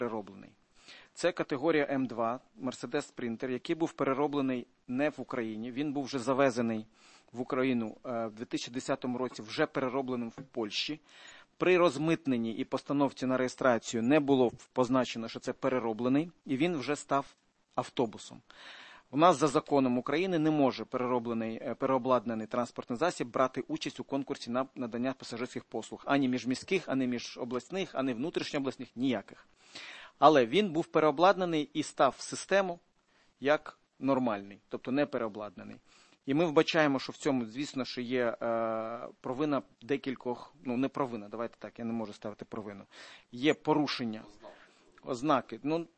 перероблений. Це категорія М2, Mercedes Sprinter, який був перероблений не в Україні. Він був вже завезений в Україну в 2010 році, вже переробленим в Польщі. При розмитненні і постановці на реєстрацію не було позначено, що це перероблений, і він вже став автобусом. У нас за законом України не може переобладнаний транспортний засіб брати участь у конкурсі на надання пасажирських послуг. Ані міжміських, ані міжобласних, ані внутрішньообласних, ніяких. Але він був переобладнаний і став в систему як нормальний, тобто не переобладнаний. І ми вбачаємо, що в цьому, звісно, що є провина декількох, не провина, давайте так, я не можу ставити провину. Є порушення, ознаки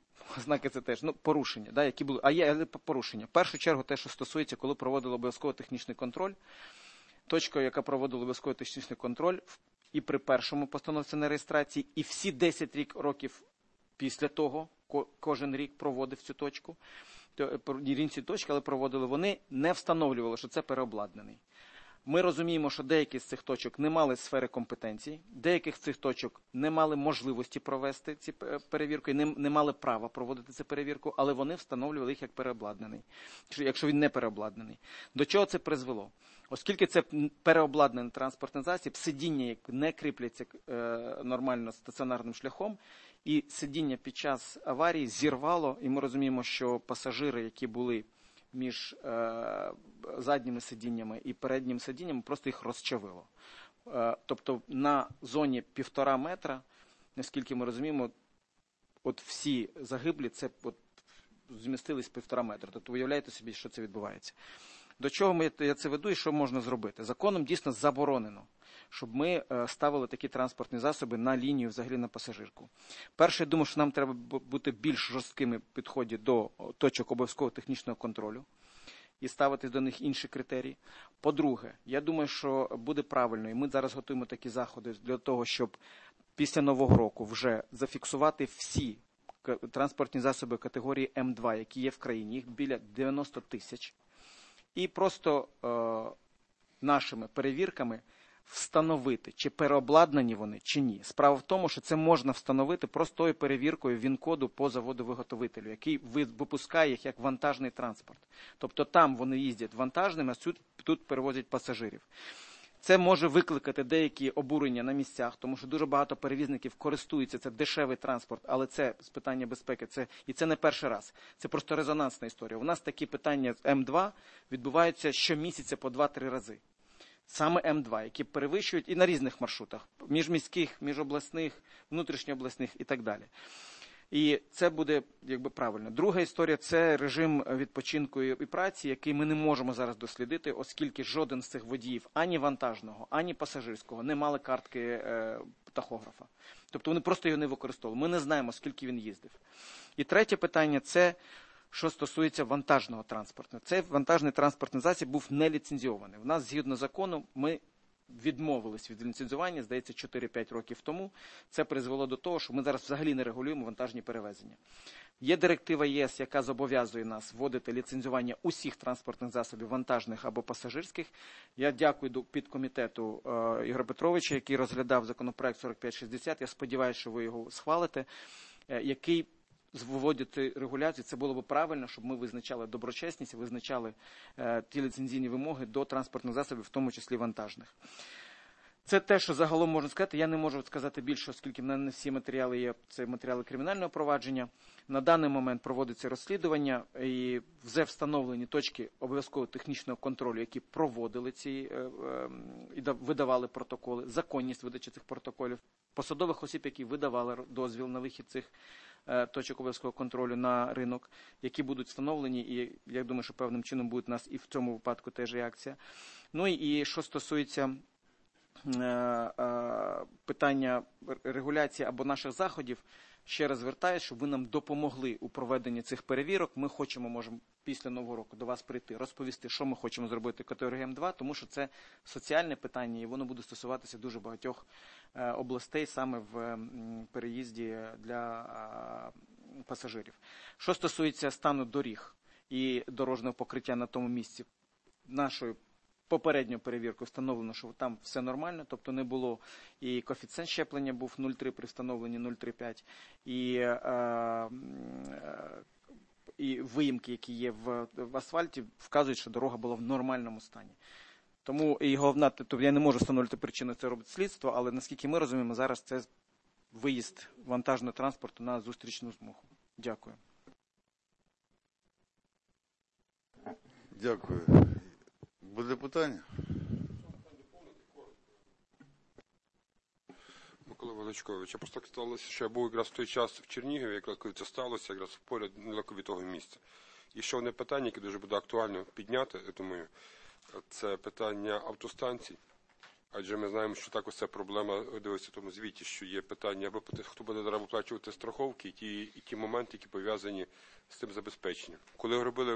це теж, порушення, які були, є порушення. В першу чергу те, що стосується, коли проводили обов'язково технічний контроль, точка, яка проводила обов'язково технічний контроль, і при першому постановці на реєстрації, і всі 10 років після того, кожен рік проводив цю точку, ці точки, але проводили, вони не встановлювали, що це переобладнаний. Ми розуміємо, що деякі з цих точок не мали сфери компетенції, деяких з цих точок не мали можливості провести ці перевірки, не мали права проводити цю перевірку, але вони встановлювали їх як переобладнаний, якщо він не переобладнаний. До чого це призвело? Оскільки це переобладнаний транспортний засіб, сидіння не кріпляться нормально стаціонарним шляхом, і сидіння під час аварії зірвало, і ми розуміємо, що пасажири, які були між задніми сидіннями і передніми сидіннями, просто їх розчавило. Тобто на зоні 1,5 метра, наскільки ми розуміємо, от всі загиблі це змістились 1,5 метра. Тобто уявляєте собі, що це відбувається. До чого я це веду і що можна зробити? Законом дійсно заборонено, щоб ми ставили такі транспортні засоби на лінію, взагалі на пасажирку. Перше, я думаю, що нам треба бути більш жорсткими в підході до точок обов'язкового технічного контролю і ставити до них інші критерії. По-друге, я думаю, що буде правильно, і ми зараз готуємо такі заходи для того, щоб після Нового року вже зафіксувати всі транспортні засоби категорії М2, які є в країні, їх біля 90 тисяч. І просто нашими перевірками встановити, чи переобладнані вони, чи ні. Справа в тому, що це можна встановити простою перевіркою ВІН-коду по заводу-виготовителю, який випускає їх як вантажний транспорт. Тобто там вони їздять вантажними, а тут перевозять пасажирів. Це може викликати деякі обурення на місцях, тому що дуже багато перевізників користуються, це дешевий транспорт, але це з питання безпеки, і це не перший раз. Це просто резонансна історія. У нас такі питання з М2 відбуваються щомісяця по 2-3 рази. Саме М2, які перевищують і на різних маршрутах, міжміських, міжобласних, внутрішньообласних і так далі. І це буде правильно. Друга історія – це режим відпочинку і праці, який ми не можемо зараз дослідити, оскільки жоден з цих водіїв, ані вантажного, ані пасажирського, не мали картки тахографа. Тобто вони просто його не використовували. Ми не знаємо, скільки він їздив. І третє питання – це що стосується вантажного транспорту. Цей вантажний транспортний засіб був не ліцензіований. У нас, згідно закону, ми відмовились від ліцензування, здається, 4-5 років тому. Це призвело до того, що ми зараз взагалі не регулюємо вантажні перевезення. Є директива ЄС, яка зобов'язує нас вводити ліцензування усіх транспортних засобів, вантажних або пасажирських. Я дякую підкомітету Ігоря Петровича, який розглядав законопроект 4560. Я сподіваюся, що ви його схвалите, який вводити регуляцію, це було б правильно, щоб ми визначали доброчесність, визначали ті ліцензійні вимоги до транспортних засобів, в тому числі вантажних. Це те, що загалом можна сказати. Я не можу сказати більше, оскільки в мене не всі матеріали є, це матеріали кримінального провадження. На даний момент проводиться розслідування і вже встановлені точки обов'язкового технічного контролю, які проводили і видавали протоколи, законність видачі цих протоколів, посадових осіб, які видавали дозвіл на вихід цих точок обов'язкового контролю на ринок, які будуть встановлені, і я думаю, що певним чином буде у нас і в цьому випадку теж реакція. Ну і що стосується питання регуляції або наших заходів, ще раз звертаюся, щоб ви нам допомогли у проведенні цих перевірок. Ми можемо після Нового року до вас прийти, розповісти, що ми хочемо зробити категорією М2, тому що це соціальне питання, і воно буде стосуватися дуже багатьох областей саме в переїзді для пасажирів. Що стосується стану доріг і дорожнього покриття на тому місці, нашою попередньою перевіркою встановлено, що там все нормально, тобто не було і коефіцієнт щеплення був 0,3 при встановленні 0,35, і виїмки, які є в асфальті, вказують, що дорога була в нормальному стані. Тому і головна, тобто я не можу встановити причину, це робить слідство, але наскільки ми розуміємо, зараз це виїзд вантажного транспорту на зустрічну смугу. Дякую. Дякую. Буде питання? Микола Величкович, я просто так сталося, що я був якраз в той час в Чернігові, якраз коли це сталося, якраз поряд недалеко від того місця. І ще одне питання, яке дуже буде актуально підняти, я думаю, це питання автостанцій. Адже ми знаємо, що також це проблема, дивиться в тому звіті, що є питання, хто буде зараз виплачувати страховки і ті моменти, які пов'язані з цим забезпеченням. Коли робили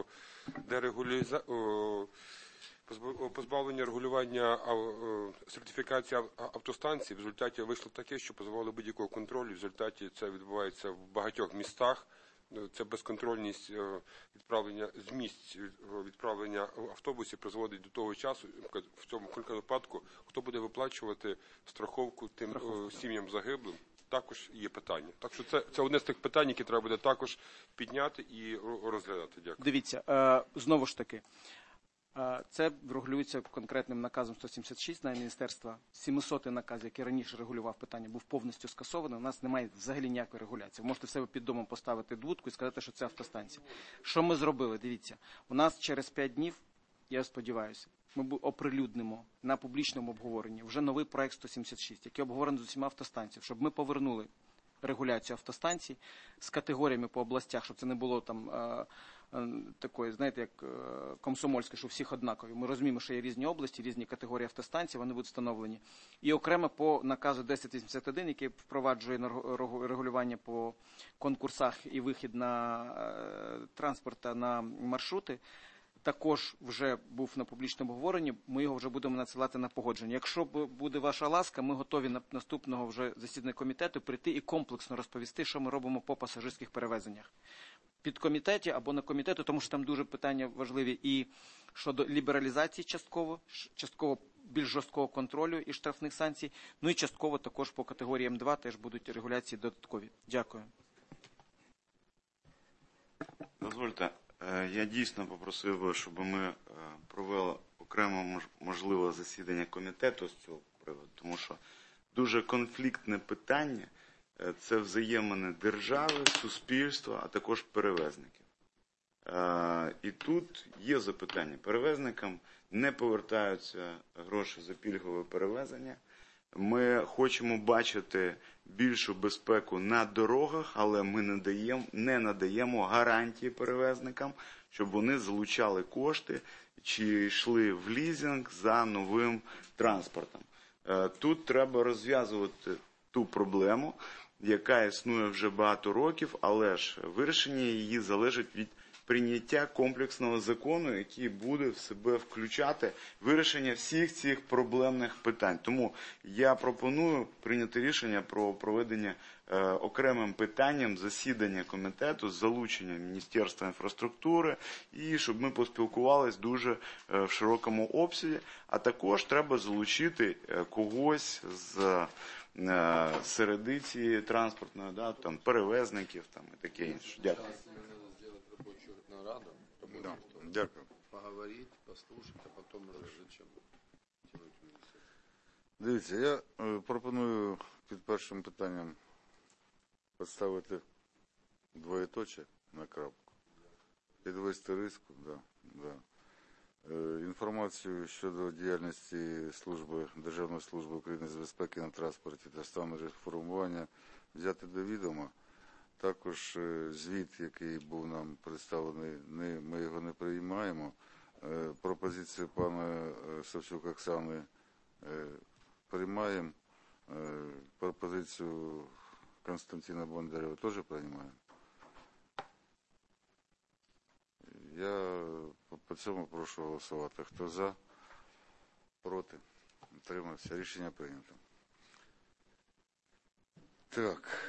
позбавлення регулювання сертифікації автостанцій, в результаті вийшло таке, що позбавили будь-якого контролю, в результаті це відбувається в багатьох містах. Це безконтрольність відправлення з місць відправлення автобусів призводить до того часу, в цьому випадку, хто буде виплачувати страховку тим сім'ям загиблим, також є питання. Так що це одне з тих питань, які треба буде також підняти і розглядати. Дякую. Дивіться, знову ж таки, це регулюється конкретним наказом 176 на міністерства. 700-й наказ, який раніше регулював питання, був повністю скасований. У нас немає взагалі ніякої регуляції. Ви можете в себе під домом поставити дудку і сказати, що це автостанція. Що ми зробили? Дивіться, у нас через 5 днів, я сподіваюся, ми оприлюднимо на публічному обговоренні вже новий проект 176, який обговорений з усіма автостанціями, щоб ми повернули регуляцію автостанцій з категоріями по областях, щоб це не було там такої, знаєте, як комсомольське, що всіх однакові. Ми розуміємо, що є різні області, різні категорії автостанцій, вони будуть встановлені. І окремо по наказу 1081, який впроваджує регулювання по конкурсах і вихід на транспорт та на маршрути, також вже був на публічному обговоренні, ми його вже будемо надсилати на погодження. Якщо буде ваша ласка, ми готові на наступного вже засідання комітету прийти і комплексно розповісти, що ми робимо по пасажирських перевезеннях. Підкомітеті або на комітету, тому що там дуже питання важливі і щодо лібералізації частково більш жорсткого контролю і штрафних санкцій, ну і частково також по категорії М2 теж будуть регуляції додаткові. Дякую. Дозвольте, я дійсно попросив би, щоб ми провели окремо можливе засідання комітету з цього приводу, тому що дуже конфліктне питання – це взаємини держави, суспільства, а також перевезників. І тут є запитання. Перевезникам не повертаються гроші за пільгове перевезення. Ми хочемо бачити більшу безпеку на дорогах, але ми не надаємо гарантії перевезникам, щоб вони залучали кошти чи йшли в лізинг за новим транспортом. Тут треба розв'язувати ту проблему, яка існує вже багато років, але ж вирішення її залежить від прийняття комплексного закону, який буде в себе включати вирішення всіх цих проблемних питань. Тому я пропоную прийняти рішення про проведення окремим питанням засідання комітету з залученням Міністерства інфраструктури і щоб ми поспілкувалися дуже в широкому обсязі, а також треба залучити когось з середиці транспортної, да, там, перевезників там, і таке інше. Дякую. Да. Дякую. Поговорить, послушать, а потом зачем тянуть вниз. Дивіться, я пропоную під першим питанням поставити двоєточе на крапку. Підвести риску, да. Інформацію щодо діяльності Державної служби України з безпеки на транспорті та стану реформування взяти до відома. Також звіт, який був нам представлений, ми його не приймаємо. Пропозицію пана Савчук Оксани приймаємо. Пропозицію Константина Бондарєва теж приймаємо. Я по цьому прошу голосувати. Хто за? Проти? Утримався. Рішення прийнято. Так.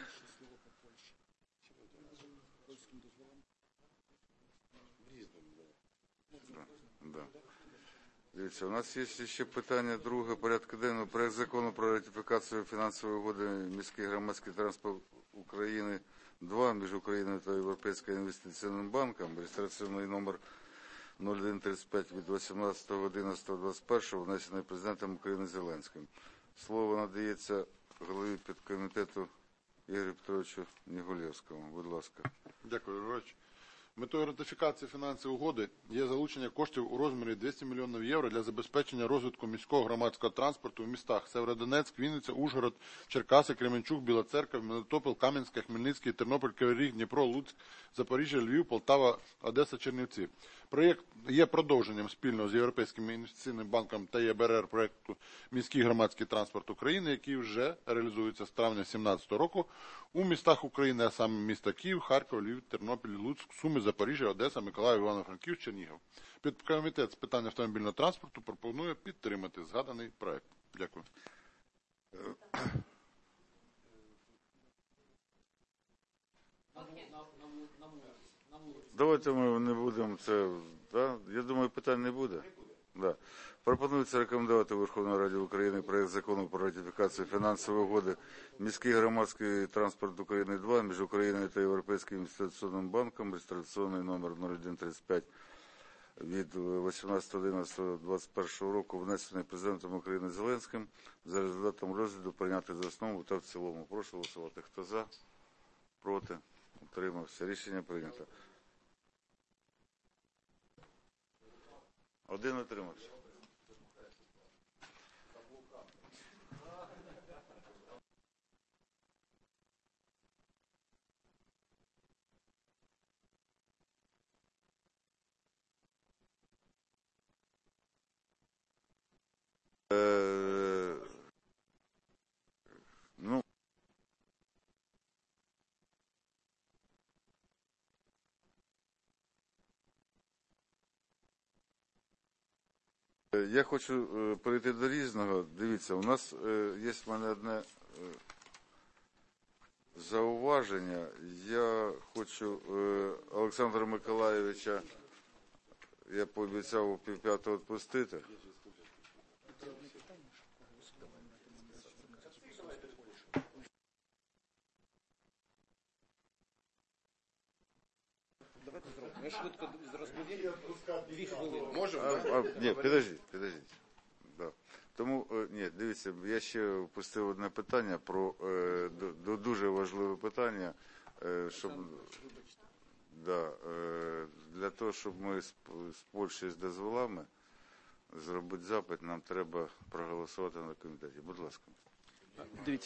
Да. Дивіться, у нас є ще питання друге порядку денного. Проект закону про ратифікацію фінансової угоди міський громадський транспорт України 2 між Україною та Європейським інвестиційним банком, реєстраційний номер 0135 від 18.11.21, внесений президентом України Зеленським. Слово надається голові підкомітету Ігорю Петровичу Негулевському. Будь ласка. Дякую, Григорович. Метою ратифікації фінансової угоди є залучення коштів у розмірі 200 мільйонів євро для забезпечення розвитку міського громадського транспорту в містах Северодонецьк, Вінниця, Ужгород, Черкаси, Кременчук, Біла Церква, Мелітополь, Кам'янська, Хмельницький, Тернопіль, Кривий Ріг, Дніпро, Луцьк, Запоріжжя, Львів, Полтава, Одеса, Чернівці. Проєкт є продовженням спільно з Європейським інвестиційним банком та ЄБРР проєкту «Міський громадський транспорт України», який вже реалізується з травня 2017 року у містах України, а саме міста Київ, Харків, Львів, Тернопіль, Луцьк, Суми, Запоріжжя, Одеса, Миколаїв, Івано-Франківськ, Чернігів. Підкомітет з питань автомобільного транспорту пропонує підтримати згаданий проєкт. Дякую. Давайте ми не будемо це, да? Я думаю, питань не буде. Да. Пропонується рекомендувати Верховній Раді України проект закону про ратифікацію фінансової угоди міський громадський транспорт України 2 між Україною та Європейським інвестиційним банком, реєстраційний номер 0135 від 18.11.21 року, внесений президентом України Зеленським, за результатом розгляду прийняти за основу та в цілому. Прошу голосувати. Хто за? Проти? Утримався. Рішення прийнято. Один утримався. Ну, я хочу перейти до різного. Дивіться, у нас є в мене одне зауваження. Я хочу Олександра Миколайовича, я пообіцяв у 5:30 відпустити. Давайте зробимо. Я швидко розповім. 2 хвилини. Ні, підождіть. Да. Тому, ні, дивіться, я ще впустив одне питання про дуже важливе питання, щоб для того, щоб ми з Польщею з дозволами зробити запит, нам треба проголосувати на комітеті. Будь ласка. Дивіться.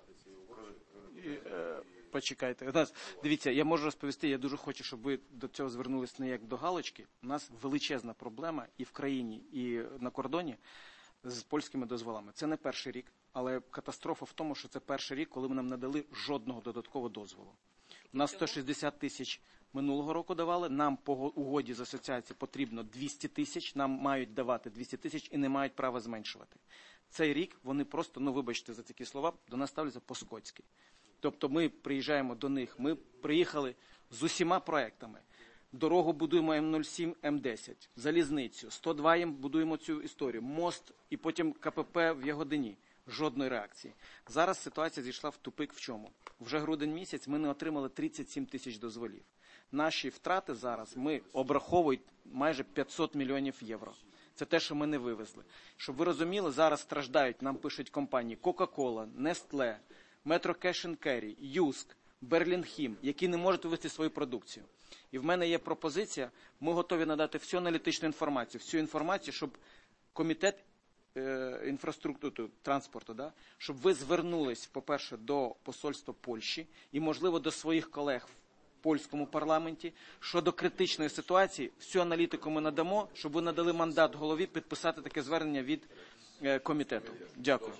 Почекайте. Дивіться, я можу розповісти, я дуже хочу, щоб ви до цього звернулися не як до галочки. У нас величезна проблема і в країні, і на кордоні з польськими дозволами. Це не перший рік, але катастрофа в тому, що це перший рік, коли ми нам не дали жодного додаткового дозволу. У нас 160 тисяч минулого року давали, нам по угоді з асоціацією потрібно 200 тисяч, нам мають давати 200 тисяч і не мають права зменшувати. Цей рік вони просто, вибачте за такі слова, до нас ставляться по-скотськи. Тобто ми приїжджаємо до них, ми приїхали з усіма проектами. Дорогу будуємо М07, М10, залізницю, 102 їм будуємо цю історію, мост і потім КПП в Ягодині. Жодної реакції. Зараз ситуація зійшла в тупик в чому? Вже грудень місяць ми не отримали 37 тисяч дозволів. Наші втрати зараз ми обраховують майже 500 мільйонів євро. Це те, що ми не вивезли. Щоб ви розуміли, зараз страждають, нам пишуть компанії Coca-Cola, Nestle, Metro Cash & Carry, Юск, Берлінхім, які не можуть вивести свою продукцію. І в мене є пропозиція, ми готові надати всю аналітичну інформацію, щоб комітет інфраструктури, транспорту, щоб ви звернулись, по-перше, до посольства Польщі і, можливо, до своїх колег в польському парламенті щодо критичної ситуації. Всю аналітику ми надамо, щоб ви надали мандат голові підписати таке звернення від комітету. Дякую.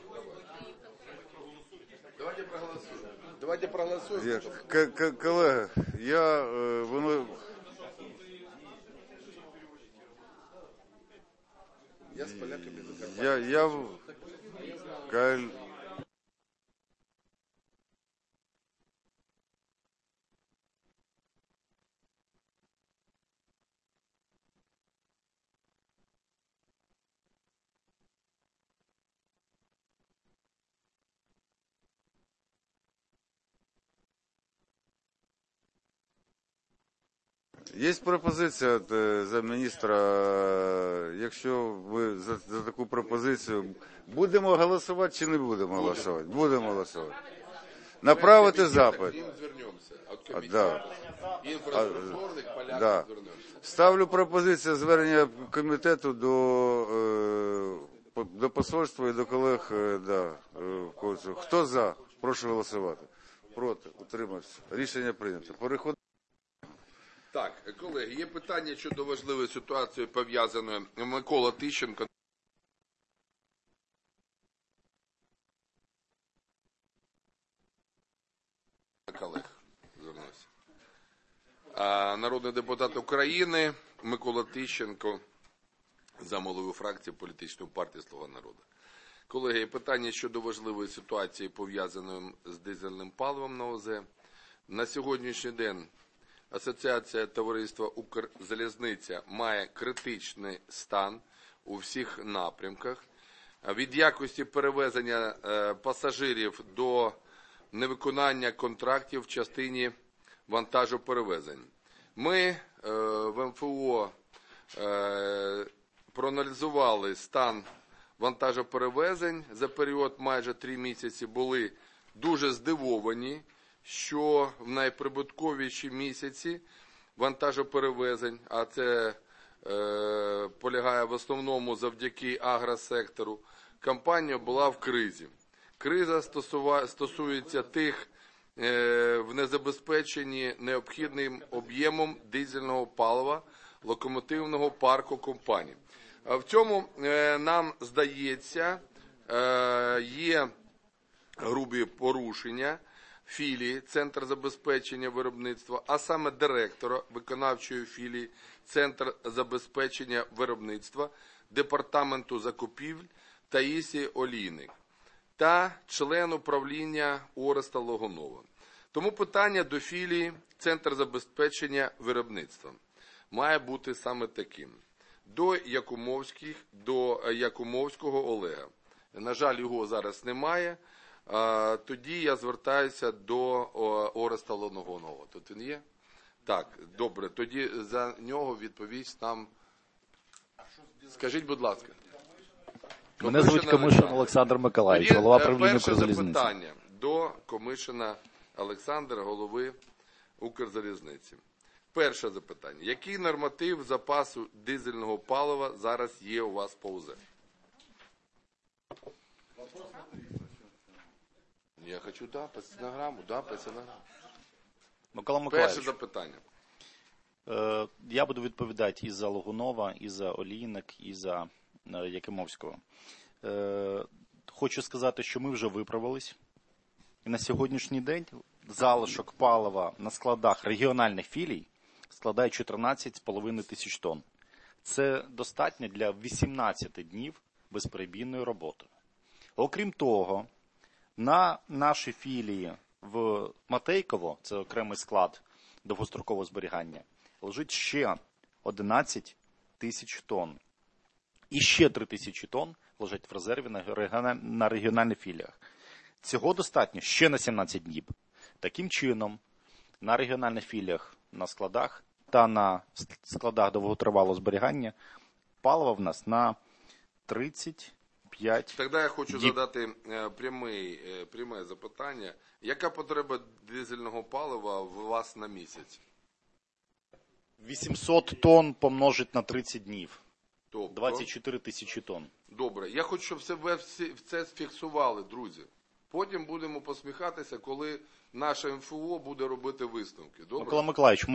Давайте проголосуем. Колеги, Я с поляками закопаю. я Є пропозиція от, замміністра, якщо ви за таку пропозицію, будемо голосувати чи не будемо голосувати? Будемо голосувати. Направити запит. Їм звернемося. От Да. комітету. Інфраструктурних поляків Да. звернемося. Ставлю пропозицію звернення комітету до посольства і до колег. Да. Хто за? Прошу голосувати. Проти? Утримався. Рішення прийнято. Переходимо. Так, колеги, є питання щодо важливої ситуації, пов'язаної Микола Тищенко. Колег, звернувся. Народний депутат України Микола Тищенко, замголови фракції політичної партії «Слуга народу». Колеги, питання щодо важливої ситуації, пов'язаної з дизельним паливом на ОЗ. На сьогоднішній день Асоціація товариства «Укрзалізниця» має критичний стан у всіх напрямках. Від якості перевезення пасажирів до невиконання контрактів в частині вантажоперевезень. Ми в МФО проаналізували стан вантажоперевезень за період майже 3 місяці, були дуже здивовані, що в найприбутковіші місяці вантажоперевезень, а це полягає в основному завдяки агросектору, компанія була в кризі. Криза стосується тих в незабезпеченні необхідним об'ємом дизельного палива локомотивного парку компаній. В цьому, нам здається, є грубі порушення філії Центр забезпечення виробництва, а саме директора виконавчої філії Центр забезпечення виробництва Департаменту закупівель Таїсії Олійник та член управління Ореста Логунова. Тому питання до філії Центр забезпечення виробництва має бути саме таким. До Якумовського Олега. На жаль, його зараз немає. Тоді я звертаюся до Ореста Логунова. Тут він є? Так, добре. Тоді за нього відповість нам. Скажіть, будь ласка. Мене звуть Комишин Олександр Миколаївич, голова правління Укрзалізниці. Перше запитання до Комишина Олександра, голови Укрзалізниці. Перше запитання. Який норматив запасу дизельного палива зараз є у вас по УЗ? Я хочу, по стенограму, по стенограму. Микола Миколаївич, Перше запитання. я буду відповідати і за Логунова, і за Олійник, і за Якимовського. Хочу сказати, що ми вже виправились. І на сьогоднішній день залишок палива на складах регіональних філій складає 14,5 тисяч тонн. Це достатньо для 18 днів безперебійної роботи. Окрім того, на нашій філії в Матейково, це окремий склад довгострокового зберігання, лежить ще 11 тисяч тонн. І ще 3 тисячі тонн лежать в резерві на регіональних філіях. Цього достатньо ще на 17 днів. Таким чином, на регіональних філіях, на складах та на складах довготривалого зберігання паливо в нас на 35 Тоді я хочу діб. задати пряме запитання. Яка потреба дизельного палива у вас на місяць? 800 тонн помножить на 30 днів. Тобто, 24 тисячі тонн. Добре. Я хочу, щоб ви це сфіксували, друзі. Потім будемо посміхатися, коли наше МФО буде робити висновки. Добре? Микола Миколаївич,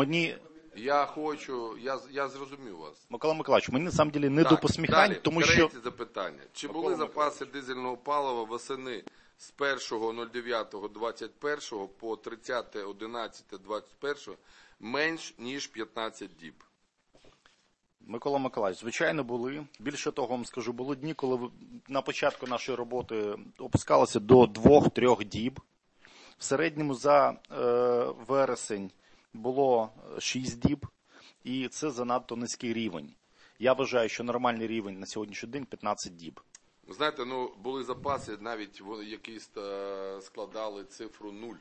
я зрозумів вас. Микола Миколаївич, мені на самом деле не Так, до посміхань, далі, тому що... третє запитання. Чи були запаси дизельного палива восени з 1.09.21 по 30.11.21 менш ніж 15 діб? Микола Миколаївич, звичайно, були. Більше того, вам скажу, були дні, коли на початку нашої роботи опускалося до 2-3 діб. В середньому за вересень було 6 діб, і це занадто низький рівень. Я вважаю, що нормальний рівень на сьогоднішній день 15 діб. Знаєте, були запаси, навіть які складали цифру 0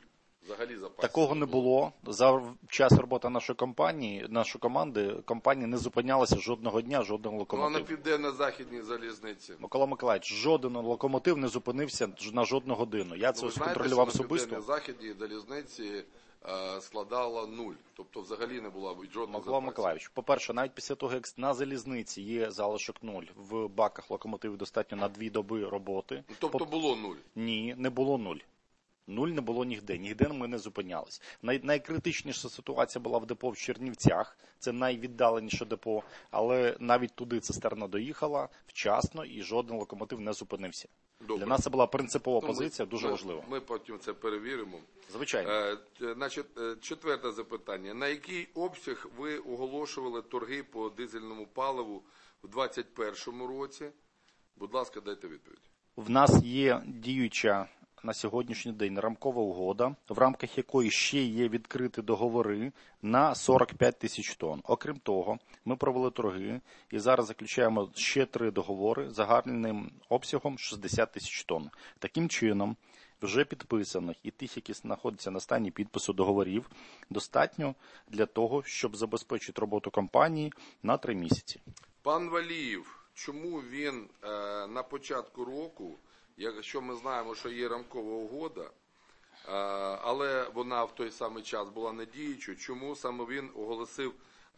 Взагалі запасів Такого не було. За час роботи нашої команди, компанія не зупинялася жодного дня, жодного Ну, а на локомотиву. Південно-Західній залізниці? Микола Миколаївич, жоден локомотив не зупинився на жодну годину. Я це Ви знаєте, контролював що на особисто. Південно-Західній залізниці складала 0. Тобто взагалі не було жодного Микола запасу. Миколаївич, по-перше, навіть після того, як на залізниці є залишок 0, в баках локомотивів достатньо на 2 доби роботи. Тобто було 0. Ні, не було 0. 0 не було ніде, ніде ми не зупинялись. Найкритичніша ситуація була в депо в Чернівцях, це найвіддаленіше депо, але навіть туди цистерна доїхала вчасно і жоден локомотив не зупинився. Добре. Для нас це була принципова Ну, позиція, дуже важлива. Ми потім це перевіримо. Звичайно. Значить, четверте запитання. На який обсяг ви оголошували торги по дизельному паливу в 2021 році? Будь ласка, дайте відповідь. В нас є діюча на сьогоднішній день рамкова угода, в рамках якої ще є відкриті договори на 45 тисяч тонн. Окрім того, ми провели торги і зараз заключаємо ще 3 договори загальним обсягом 60 тисяч тонн. Таким чином, вже підписаних і тих, які знаходяться на стані підпису договорів, достатньо для того, щоб забезпечити роботу компанії на 3 місяці. Пан Валієв, чому він на початку року, якщо ми знаємо, що є рамкова угода, але вона в той самий час була не діючою, чому саме він оголосив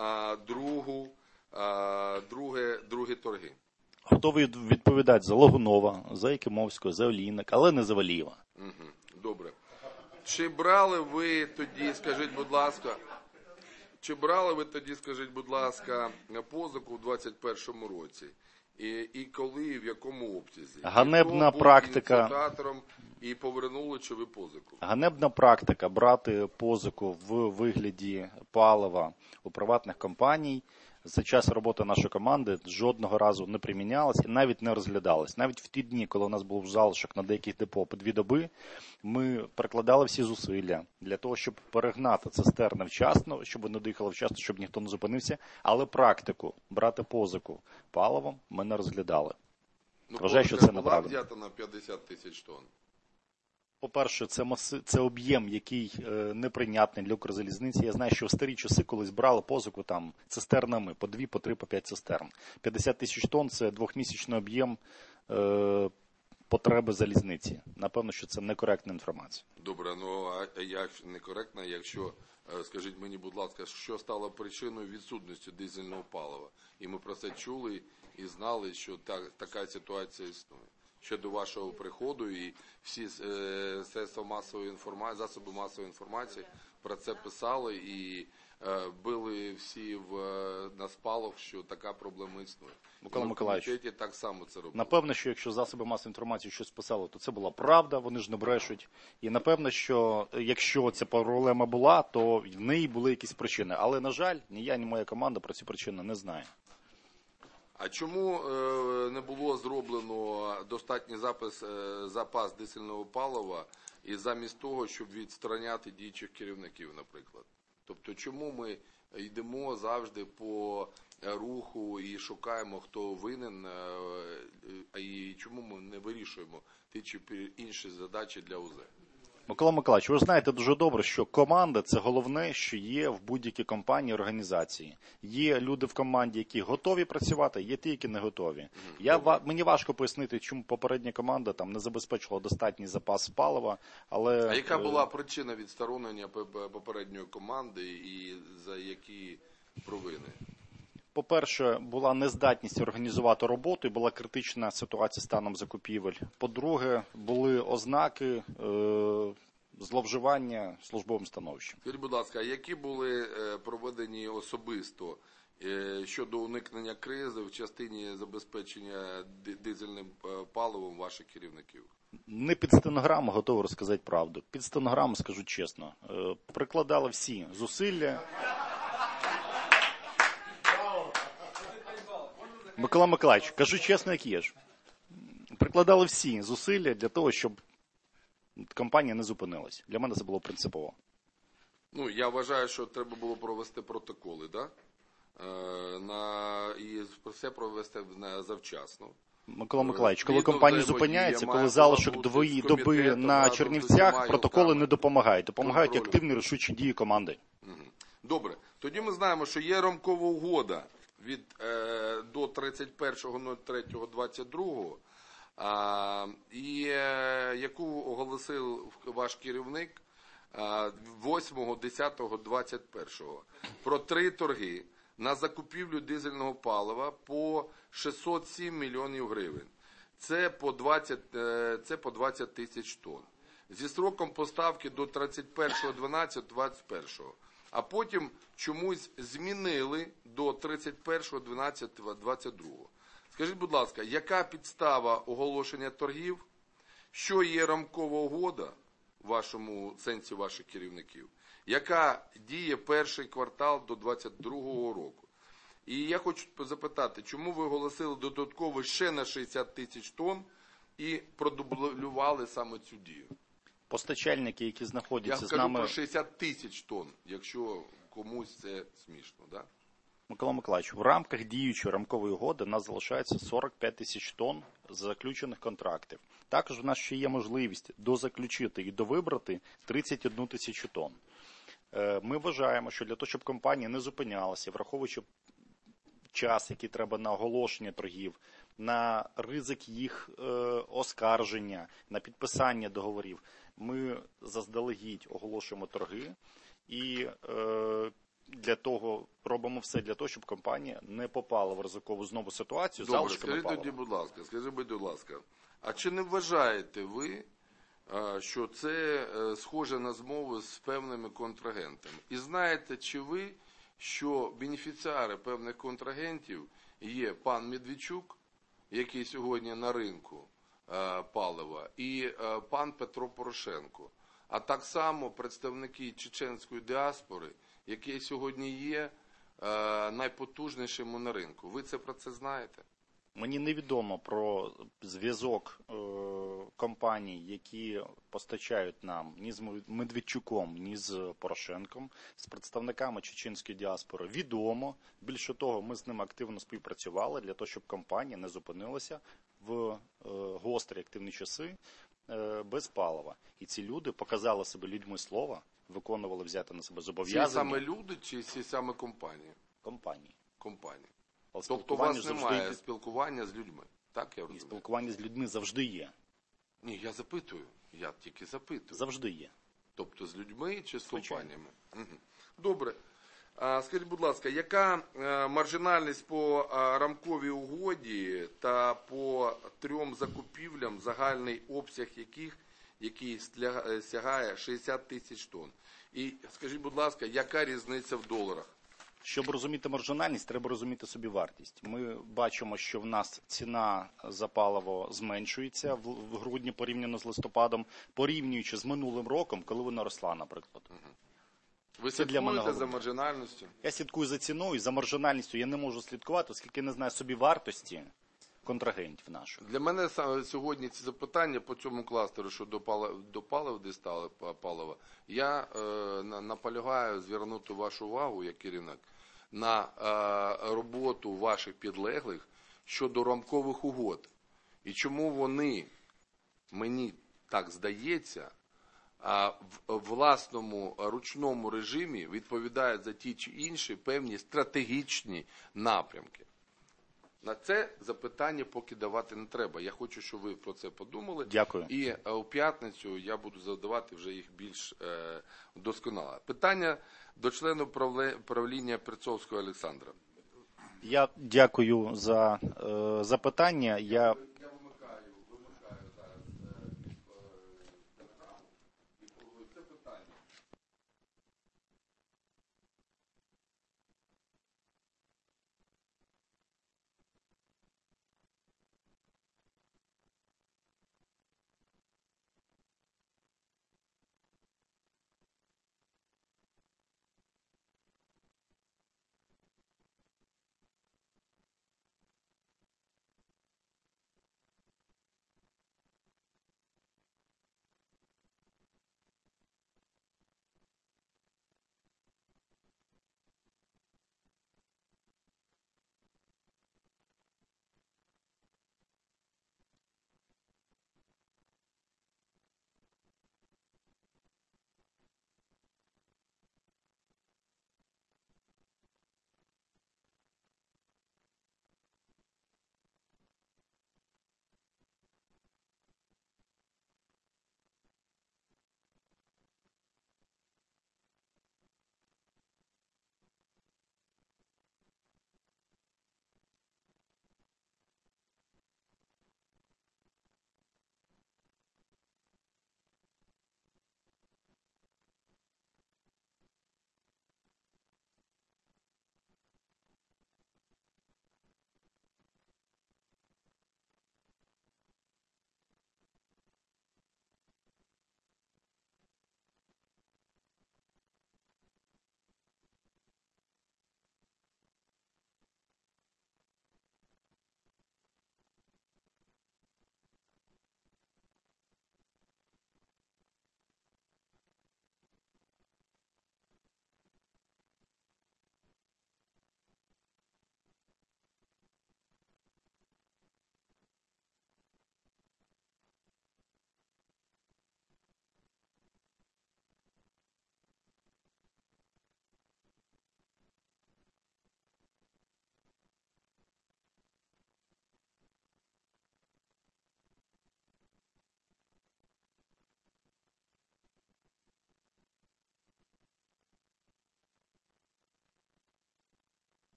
другі торги? Готовий відповідати за Логунова, за Якимовського, за Олійник, але не за Валієва. Добре. Чи брали ви тоді, скажіть, будь ласка, позику у 2021 році? І коли, в якому обсязі? Ганебна І хто був практика. ініціатором, і повернули чи ви позику? Ганебна практика брати позику в вигляді палива у приватних компаній за час роботи нашої команди жодного разу не примінялась і навіть не розглядалась. Навіть в ті дні, коли у нас був залишок на деяких депо по 2 доби, ми прикладали всі зусилля для того, щоб перегнати цистерни вчасно, щоб вони доїхали вчасно, щоб ніхто не зупинився. Але практику брати позику паливом ми не розглядали. Вважаю, що це була неправильно. взята на 50 тисяч тонн. По-перше, це об'єм, який неприйнятний для Укрзалізниці. Я знаю, що в старі часи колись брали позику там цистернами по 2, по 3, по 5 цистерн. 50 тисяч тонн – це 2-місячний об'єм потреби залізниці. Напевно, що це некоректна інформація. Добре, ну а як некоректно, якщо, скажіть мені, будь ласка, що стало причиною відсутності дизельного палива? І ми про це чули і знали, що така ситуація існує. Ще до вашого приходу і всі засоби масової інформації про це писали і били всі на спалах, що така проблема існує. Микола Ми в Миколаївич, комітеті так само це робили. напевно, що якщо засоби масової інформації щось писали, то це була правда, вони ж не брешуть. І напевно, що якщо ця проблема була, то в неї були якісь причини. Але, на жаль, ні я, ні моя команда про ці причини не знає. А чому не було зроблено достатній запас дизельного палива і замість того, щоб відстраняти діючих керівників, наприклад? Тобто, чому ми йдемо завжди по руху і шукаємо, хто винен, і чому ми не вирішуємо ті чи інші задачі для УЗ? Микола Миколаївич, ви ж знаєте дуже добре, що команда – це головне, що є в будь-якій компанії, організації. Є люди в команді, які готові працювати, є ті, які не готові. Мені важко пояснити, чому попередня команда там не забезпечила достатній запас палива, але... А яка була причина відсторонення попередньої команди і за які провини? По-перше, була нездатність організувати роботу і була критична ситуація станом закупівель. По-друге, були ознаки зловживання службовим становищем. Скажіть, будь ласка, які були проведені особисто щодо уникнення кризи в частині забезпечення дизельним паливом ваших керівників? Не під стенограму готовий розказати правду. Під стенограму, скажу чесно, прикладали всі зусилля. Микола Миколаївич, кажу чесно, як є ж. Прикладали всі зусилля для того, щоб компанія не зупинилась. Для мене це було принципово. Ну, я вважаю, що треба було провести протоколи, да? І все провести завчасно. Микола Миколаївич, коли Згідно компанія взаємодії, зупиняється, має коли залишок бути з доби комітетом, на разом з Чернівцях, усіма протоколи гілками не допомагають. Допомагають контролю. активні рішучі дії команди. Добре. Тоді ми знаємо, що є рамкова угода до 31.03.22, яку оголосив ваш керівник 8.10.21 про 3 торги на закупівлю дизельного палива по 607 мільйонів гривень. Це по 20 тисяч тонн. Зі строком поставки до 31.12.21. А потім чомусь змінили до 31.12.22. Скажіть, будь ласка, яка підстава оголошення торгів? Що є рамкова угода в вашому сенсі ваших керівників? Яка діє перший квартал до 2022 року? І я хочу запитати, чому ви оголосили додатково ще на 60 тисяч тонн і продублювали саме цю дію? Постачальники, які Я знаходяться з скажу нами... про 60 тисяч тонн, якщо комусь це смішно, да? Микола Миколаївич, в рамках діючої рамкової угоди у нас залишається 45 тисяч тонн заключених контрактів. Також в нас ще є можливість дозаключити і довибрати 31 тисячу тонн. Ми вважаємо, що для того, щоб компанія не зупинялася, враховуючи час, який треба на оголошення торгів, на ризик їх оскарження, на підписання договорів, ми заздалегідь оголошуємо торги і для того робимо все для того, щоб компанія не попала в ризикову знову ситуацію. Добре, скажіть будь ласка, а чи не вважаєте ви, що це схоже на змови з певними контрагентами? І знаєте, чи ви, що бенефіціари певних контрагентів є пан Медведчук, який сьогодні на ринку палива, і пан Петро Порошенко, а так само представники чеченської діаспори, які сьогодні є найпотужнішими на ринку. Ви про це знаєте? Мені невідомо про зв'язок компаній, які постачають нам ні з Медведчуком, ні з Порошенком, з представниками чеченської діаспори. Відомо. Більше того, ми з ними активно співпрацювали для того, щоб компанія не зупинилася в гострі активні часи без палива. І ці люди показали себе людьми слова, виконували взяти на себе зобов'язання. Ці саме люди чи ці саме компанії? Компанії. Компанії. Тобто у вас немає спілкування з людьми, так я розумію? Спілкування з людьми завжди є. Ні, я запитую, я тільки запитую. Завжди є. Тобто з людьми чи з компаніями? Угу. Добре. Скажіть, будь ласка, яка маржинальність по рамковій угоді та по 3 закупівлям, загальний обсяг який сягає 60 тисяч тонн? І скажіть, будь ласка, яка різниця в доларах? Щоб розуміти маржинальність, треба розуміти собівартість. Ми бачимо, що в нас ціна за паливо зменшується в грудні порівняно з листопадом, порівнюючи з минулим роком, коли вона росла, наприклад. Ви слідкуєте за маржинальністю? Я слідкую за ціною, за маржинальністю я не можу слідкувати, оскільки не знаю собівартості контрагентів наших. Для мене сьогодні ці запитання по цьому кластеру, що до палива, де стало паливо, я наполягаю звернути вашу увагу, як керівник, на роботу ваших підлеглих щодо рамкових угод. І чому вони, мені так здається, в власному ручному режимі відповідають за ті чи інші певні стратегічні напрямки. На це запитання поки давати не треба. Я хочу, щоб ви про це подумали. Дякую. І у п'ятницю я буду задавати вже їх більш досконало. Питання до члена правління Перцовського Олександра. Я дякую за запитання. Я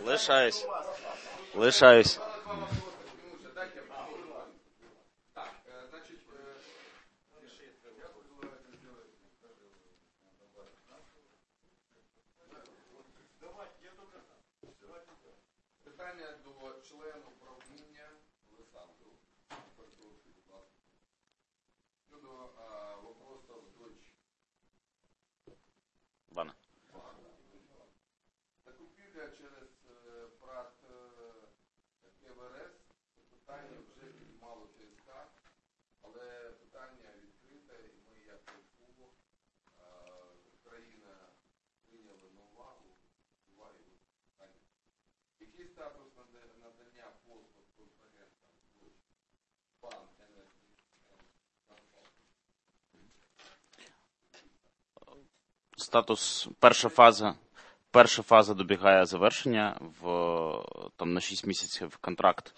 Лишаюсь. Лишаюсь. Питання до члена управління Олександру. Щодо вопросу Deutsche Івана. закупівля через ПРАТ КВРС, це питання вже піднімало ТСК, але питання відкрите, і ми як КФУ, країна прийняли на увагу питання. Який статус надання послуг контрагентам пан Energy Consulting? Статус, перша фаза добігає завершення там на 6 місяців контракт.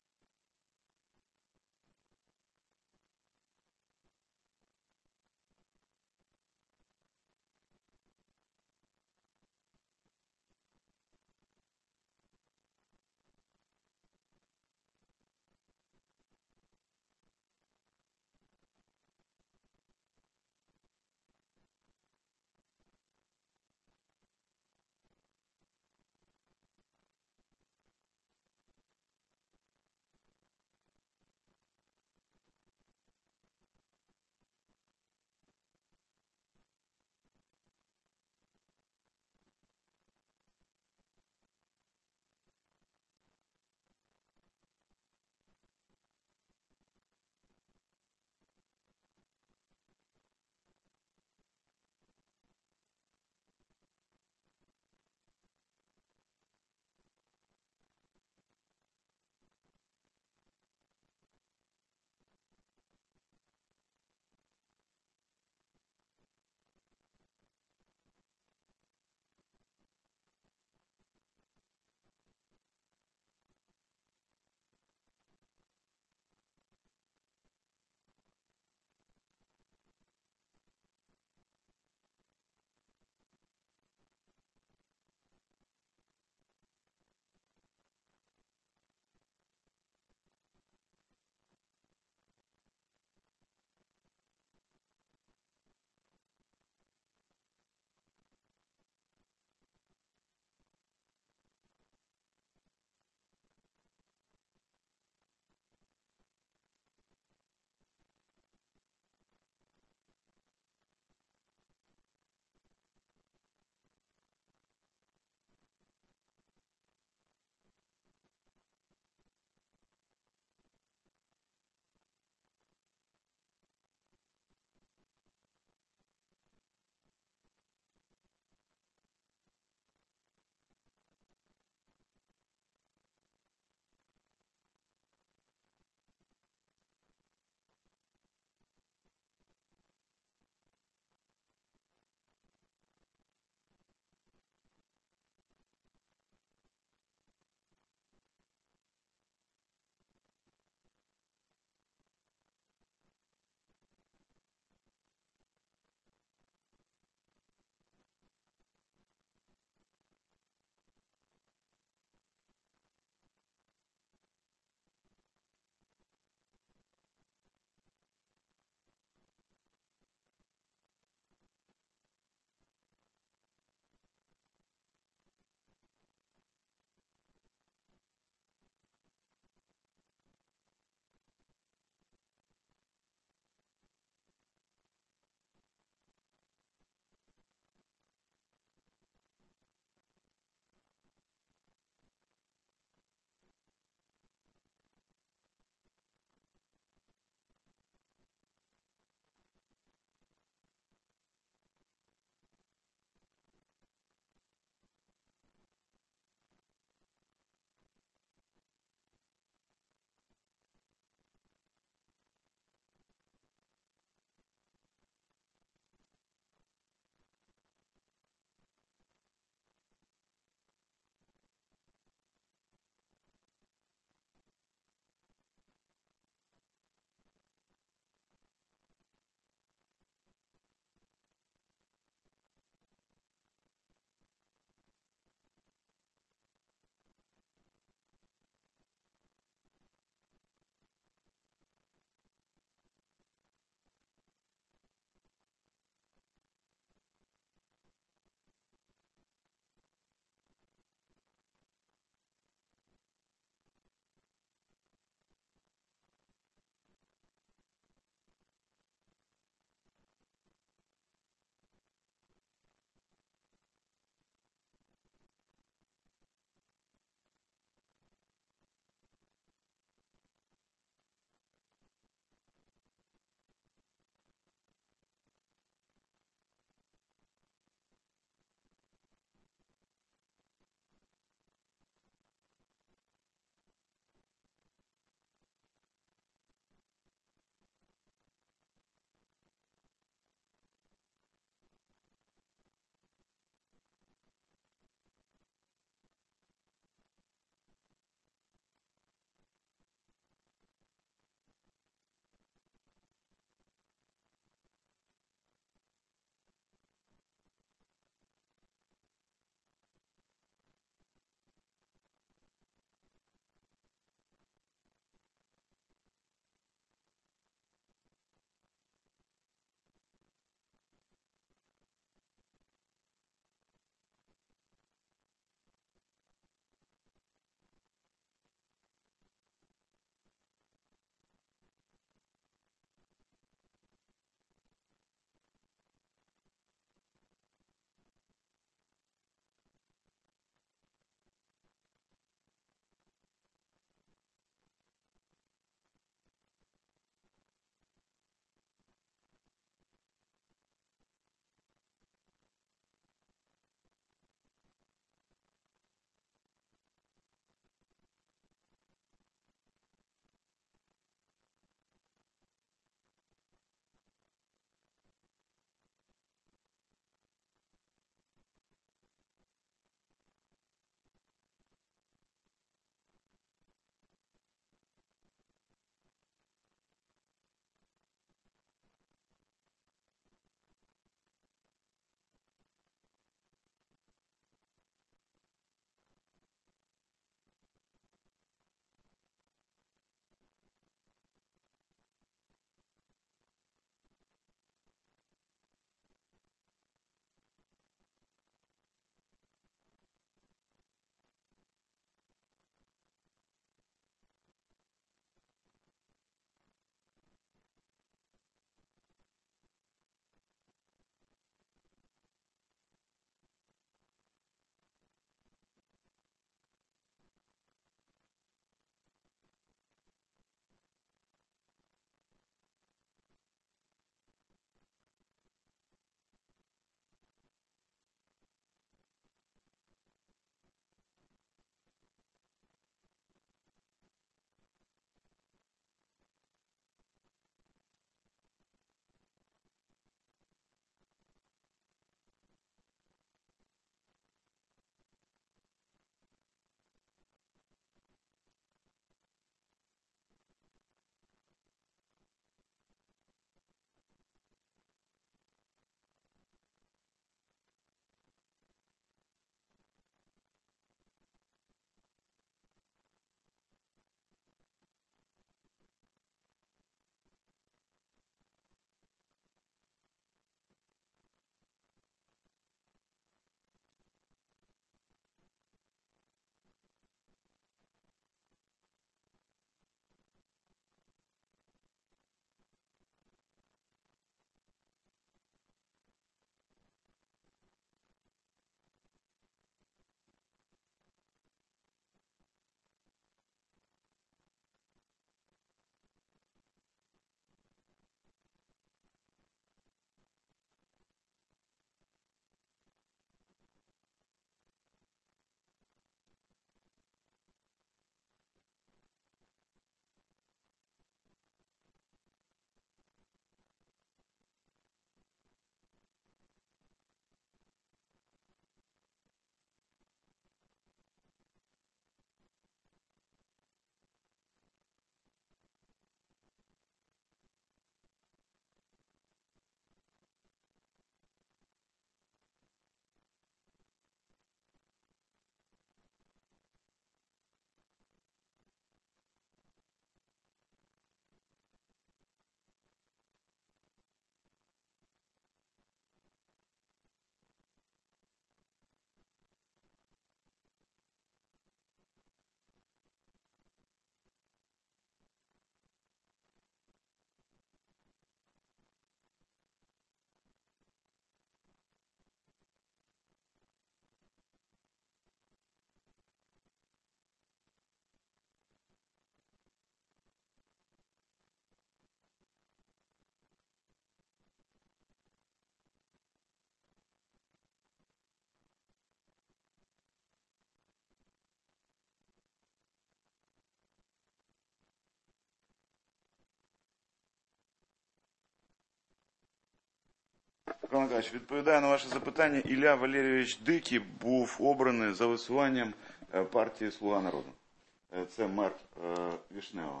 Микола Миколаївич, відповідаю на ваше запитання. Ілля Валерійович Дикий був обраний за висуванням партії «Слуга народу». Це мер Вишневого.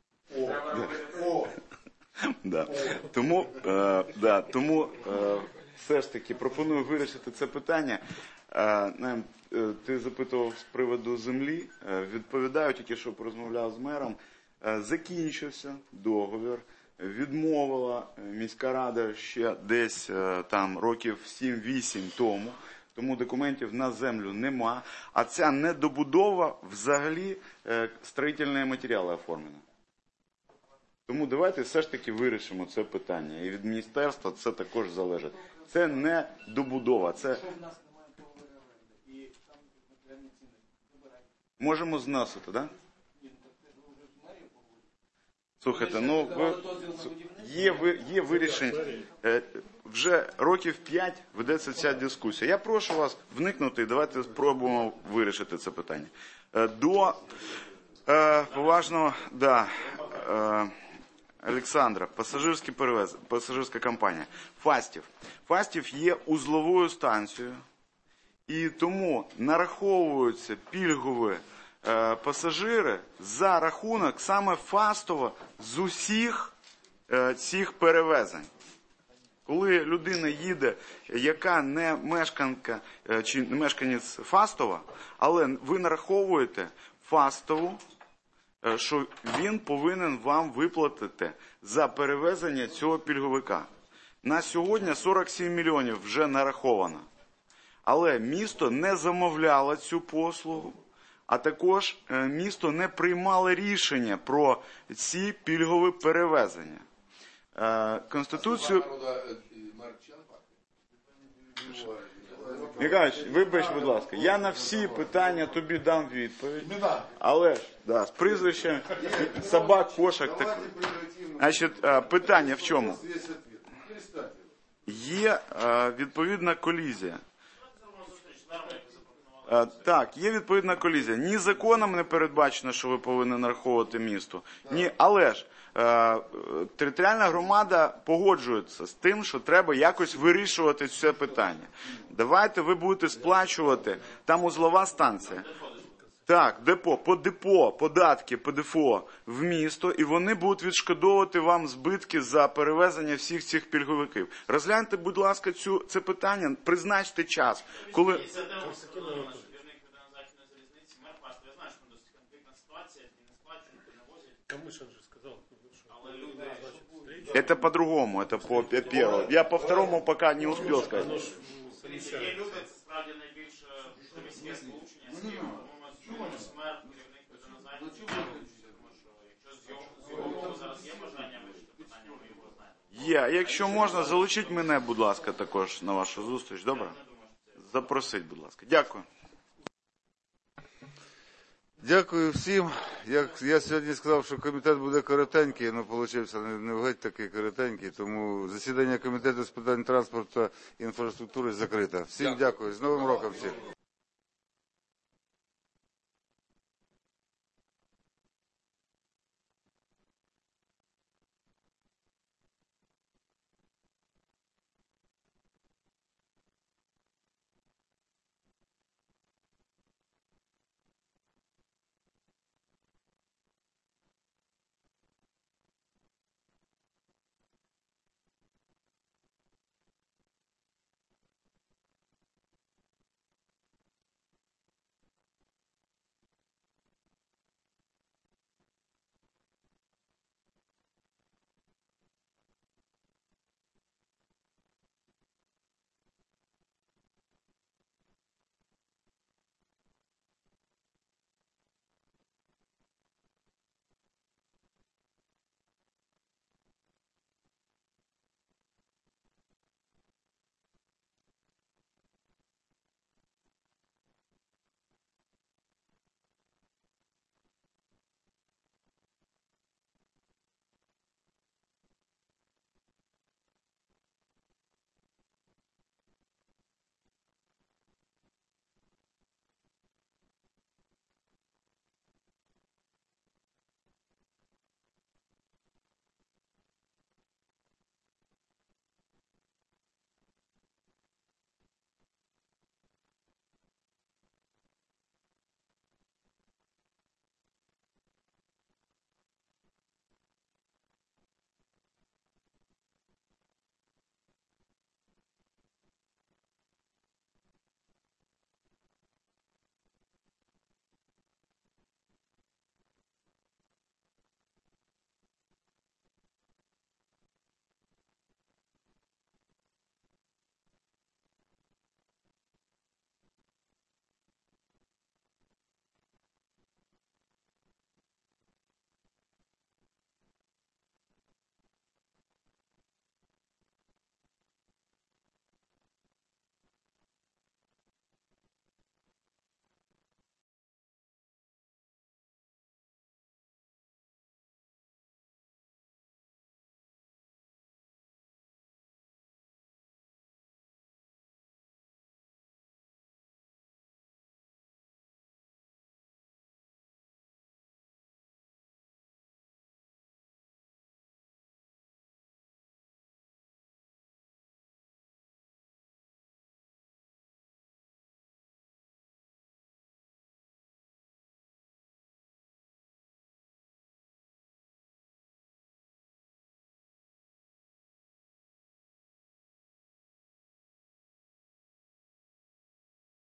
Тому все ж таки пропоную вирішити це питання. Ти запитував з приводу землі. Відповідаю, тільки що порозмовляв з мером. Закінчився договір. Відмовила міська рада ще десь там років 7-8 тому. Тому документів на землю нема. А ця недобудова взагалі строїтельні матеріали оформлені. Тому давайте все ж таки вирішимо це питання. І від міністерства це також залежить. Це не добудова. Це можемо зносити, так? Слухайте, є вирішення. Вже років 5 ведеться ця дискусія. Я прошу вас вникнути і давайте спробуємо вирішити це питання. До поважного, Олександра, пасажирська компанія. Фастів є узловою станцією, і тому нараховуються пільгові пасажири за рахунок саме Фастова з усіх цих перевезень. Коли людина їде, яка не мешканка чи не мешканець Фастова, але ви нараховуєте Фастову, що він повинен вам виплатити за перевезення цього пільговика. На сьогодні 47 мільйонів вже нараховано. Але місто не замовляло цю послугу, а також місто не приймало рішення про ці пільгові перевезення. Конституцію... Михайлович, вибач, будь ласка, я на всі питання тобі дам відповідь, але ж, з прізвищем собак, кошок, так. Значить, питання в чому? Є відповідна колізія. Так, є відповідна колізія. Ні законом не передбачено, що ви повинні нараховувати місту. Ні, але ж територіальна громада погоджується з тим, що треба якось вирішувати це питання. Давайте ви будете сплачувати, там узлова станція. Так, депо, податки, ПДФО в місто, і вони будуть відшкодовувати вам збитки за перевезення всіх цих пільговиків. Розгляньте, будь ласка, це питання, призначте час, коли... Это по-другому, это по первому. Я по второму пока не успел сказать. Є люди, це справді найбільше комісія сполучення з Києвом, тому смерть, керівник організації, тому що якщо з його боку зараз є бажання вирішити питання, ви його знаєте. Є, якщо можна, залучіть мене, будь ласка, також на вашу зустріч, добре? Запросіть, будь ласка. Дякую. Дякую всім. Як я сьогодні сказав, що комітет буде коротенький, але вийшов не геть такий коротенький, тому засідання комітету з питань транспорту і інфраструктури закрите. Всім дякую. З Новим роком всіх.